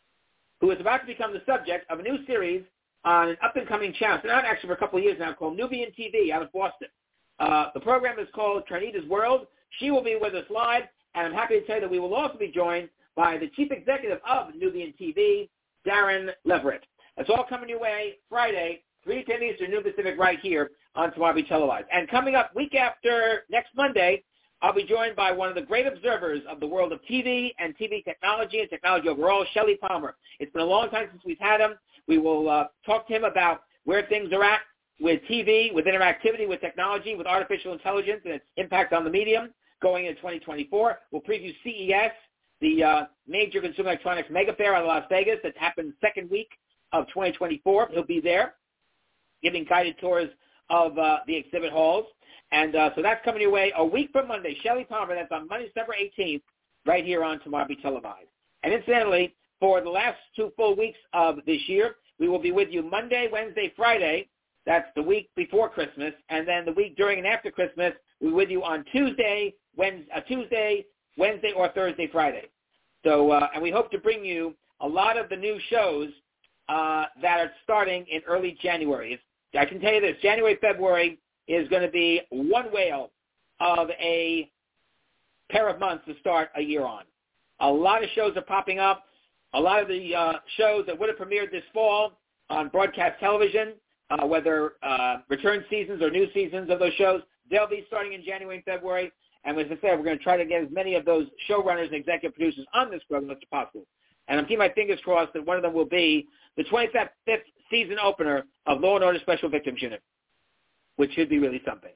who is about to become the subject of a new series on an up-and-coming channel. It's been out actually for a couple of years now, called Nubian T V out of Boston. Uh, the program is called Sharnita's World. She will be with us live, and I'm happy to tell you that we will also be joined by the chief executive of Nubian T V, Darren Leverett. It's all coming your way Friday, three p.m. Eastern, noon Pacific, right here on Swabi Televised. And coming up week after next Monday, I'll be joined by one of the great observers of the world of T V and T V technology and technology overall, Shelley Palmer. It's been a long time since we've had him. We will uh, talk to him about where things are at with T V, with interactivity, with technology, with artificial intelligence and its impact on the medium going into twenty twenty-four. We'll preview C E S, the uh, major consumer electronics mega fair out of Las Vegas that happened second week of twenty twenty-four. He'll be there giving guided tours of uh, the exhibit halls. And uh, so that's coming your way a week from Monday. Shelley Palmer, that's on Monday, December eighteenth, right here on Tomorrow Be Televised. And incidentally, for the last two full weeks of this year, we will be with you Monday, Wednesday, Friday. That's the week before Christmas. And then the week during and after Christmas, we're with you on Tuesday, Wednesday, uh, Tuesday, Wednesday, or Thursday, Friday. So, uh, and we hope to bring you a lot of the new shows uh, that are starting in early January. It's, I can tell you this, January, February is going to be one whale of a pair of months to start a year on. A lot of shows are popping up. A lot of the uh, shows that would have premiered this fall on broadcast television, uh, whether uh, return seasons or new seasons of those shows, they'll be starting in January and February. And as I said, we're going to try to get as many of those showrunners and executive producers on this program as possible. And I'm keeping my fingers crossed that one of them will be the twenty-fifth season opener of Law and Order Special Victims Unit, which should be really something.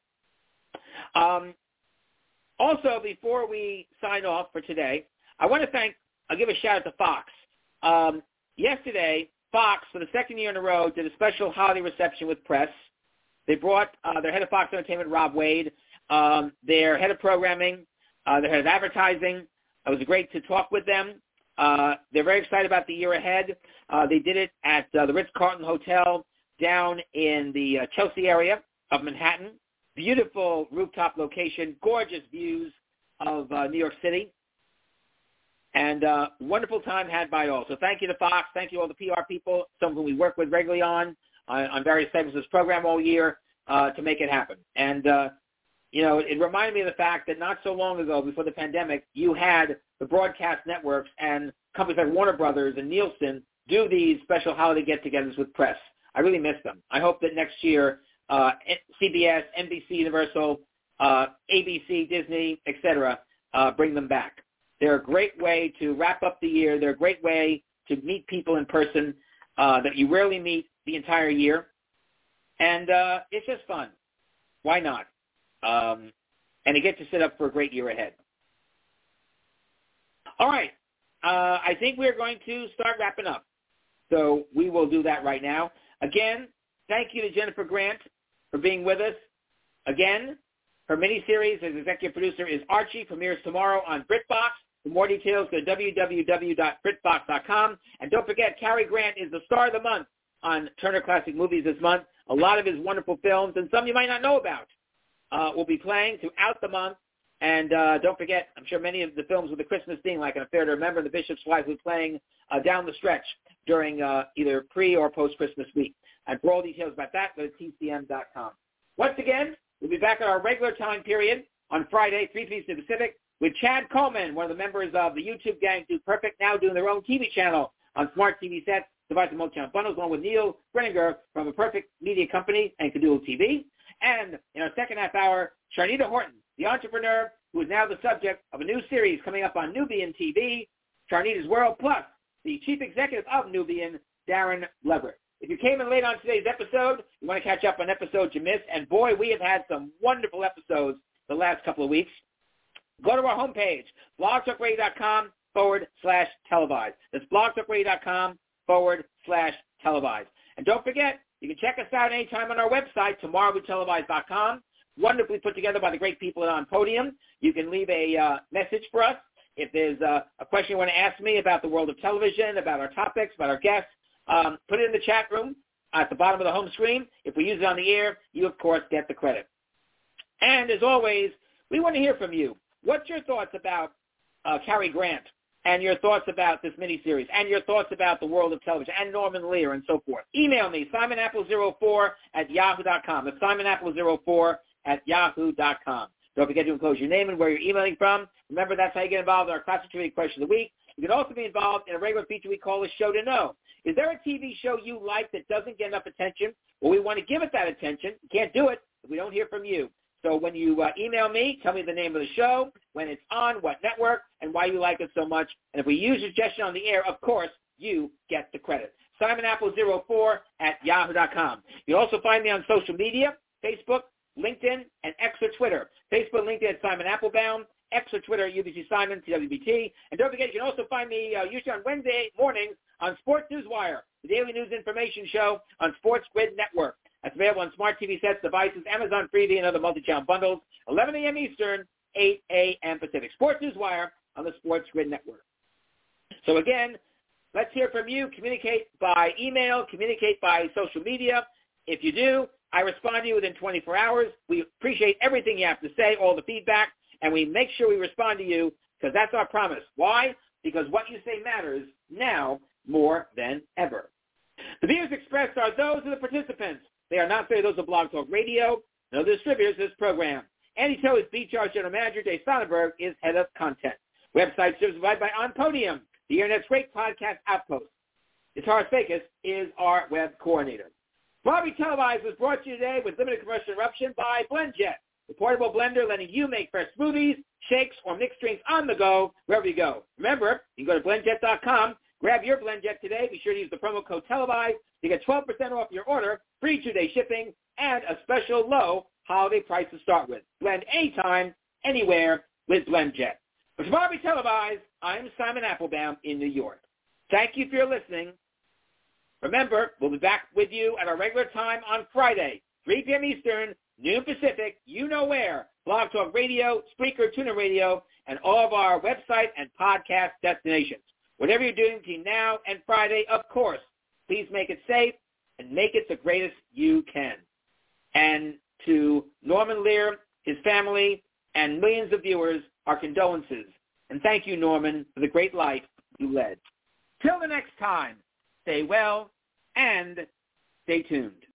Um, also, before we sign off for today, I want to thank, I'll give a shout out to Fox. Um, yesterday, Fox, for the second year in a row, did a special holiday reception with press. They brought uh, their head of Fox Entertainment, Rob Wade, um, their head of programming, uh, their head of advertising. It was great to talk with them. Uh, they're very excited about the year ahead. Uh, they did it at uh, the Ritz-Carlton Hotel down in the uh, Chelsea area of Manhattan. Beautiful rooftop location, gorgeous views of uh, New York City, and uh, wonderful time had by all. So thank you to Fox. Thank you all the P R people, some of whom we work with regularly on, on, on various segments of this program all year uh, to make it happen. And, uh, you know, it reminded me of the fact that not so long ago, before the pandemic, you had the broadcast networks and companies like Warner Brothers and Nielsen do these special holiday get-togethers with press. I really miss them. I hope that next year uh, C B S, N B C, Universal, uh, A B C, Disney, et cetera, uh, bring them back. They're a great way to wrap up the year. They're a great way to meet people in person uh, that you rarely meet the entire year. And uh, it's just fun. Why not? Um, and you get to sit up for a great year ahead. All right. Uh, I think we're going to start wrapping up. So we will do that right now. Again, thank you to Jennifer Grant for being with us. Again, her miniseries as executive producer is Archie, premieres tomorrow on BritBox. For more details, go to w w w dot brit box dot com. And don't forget, Cary Grant is the star of the month on Turner Classic Movies this month. A lot of his wonderful films, and some you might not know about, uh, will be playing throughout the month. And uh, don't forget, I'm sure many of the films with the Christmas theme, like An Affair to Remember, The Bishop's Wife, will be playing uh, down the stretch during uh, either pre- or post-Christmas week. And for all details about that, go to T C M dot com. Once again, we'll be back at our regular time period on Friday, three p.m. Pacific, with Chad Coleman, one of the members of the YouTube gang Do Perfect, now doing their own T V channel on smart T V sets, device and multi-channel bundles, along with Neil Brenninger from A Perfect Media Company and Cadoodle T V. And in our second half hour, Sharnita Horton, the entrepreneur who is now the subject of a new series coming up on Nubian T V, Sharnita's World, plus the chief executive of Nubian, Darren Leverett. If you came in late on today's episode, you want to catch up on episodes you missed, and boy, we have had some wonderful episodes the last couple of weeks. Go to our homepage, blogtalkradio.com forward slash televised. That's blogtalkradio.com forward slash televised. And don't forget, you can check us out anytime on our website, tomorrow be televised dot com. Wonderfully put together by the great people at On Podium. You can leave a uh, message for us. If there's uh, a question you want to ask me about the world of television, about our topics, about our guests, um, put it in the chat room at the bottom of the home screen. If we use it on the air, you, of course, get the credit. And as always, we want to hear from you. What's your thoughts about uh, Cary Grant and your thoughts about this miniseries and your thoughts about the world of television and Norman Lear and so forth? Email me, simon apple zero four at yahoo dot com. That's simon apple zero four at yahoo dot com. Don't forget to enclose your name and where you're emailing from. Remember, that's how you get involved in our Classic Trivia Question of the Week. You can also be involved in a regular feature we call a Show to Know. Is there a T V show you like that doesn't get enough attention? Well, we want to give it that attention. You can't do it if we don't hear from you. So when you uh, email me, tell me the name of the show, when it's on, what network, and why you like it so much. And if we use your suggestion on the air, of course, you get the credit. Simon Apple zero four at yahoo dot com. You'll also find me on social media, Facebook, LinkedIn, and X or Twitter. Facebook, LinkedIn at Simon Applebaum, X or Twitter at U B C Simon, T W B T. And don't forget, you can also find me uh, usually on Wednesday mornings on Sports Newswire, the daily news information show on Sports Grid Network. That's available on smart T V sets, devices, Amazon Freevee, and other multi-channel bundles, eleven a.m. Eastern, eight a.m. Pacific. Sports Newswire on the Sports Grid Network. So again, let's hear from you. Communicate by email, communicate by social media. If you do, I respond to you within twenty-four hours. We appreciate everything you have to say, all the feedback, and we make sure we respond to you because that's our promise. Why? Because what you say matters now more than ever. The views expressed are those of the participants. They are not those of Blog Talk Radio, no distributors of this program. Andy Toe is B T R's General Manager. Dave Sonnenberg is Head of Content. Website service provided by On Podium, the Internet's great podcast outpost. Taras Fakis is our web coordinator. Barbie Televised was brought to you today with limited commercial interruption by BlendJet, the portable blender letting you make fresh smoothies, shakes, or mixed drinks on the go wherever you go. Remember, you can go to blend jet dot com, grab your BlendJet today. Be sure to use the promo code Televised to get twelve percent off your order, free two-day shipping, and a special low holiday price to start with. Blend anytime, anywhere with BlendJet. For Barbie Televised, I'm Simon Applebaum in New York. Thank you for your listening. Remember, we'll be back with you at our regular time on Friday, three p.m. Eastern, noon Pacific, you know where, Blog Talk Radio, Spreaker, Tuner Radio, and all of our website and podcast destinations. Whatever you're doing between now and Friday, of course, please make it safe and make it the greatest you can. And to Norman Lear, his family, and millions of viewers, our condolences. And thank you, Norman, for the great life you led. Till the next time, stay well and stay tuned.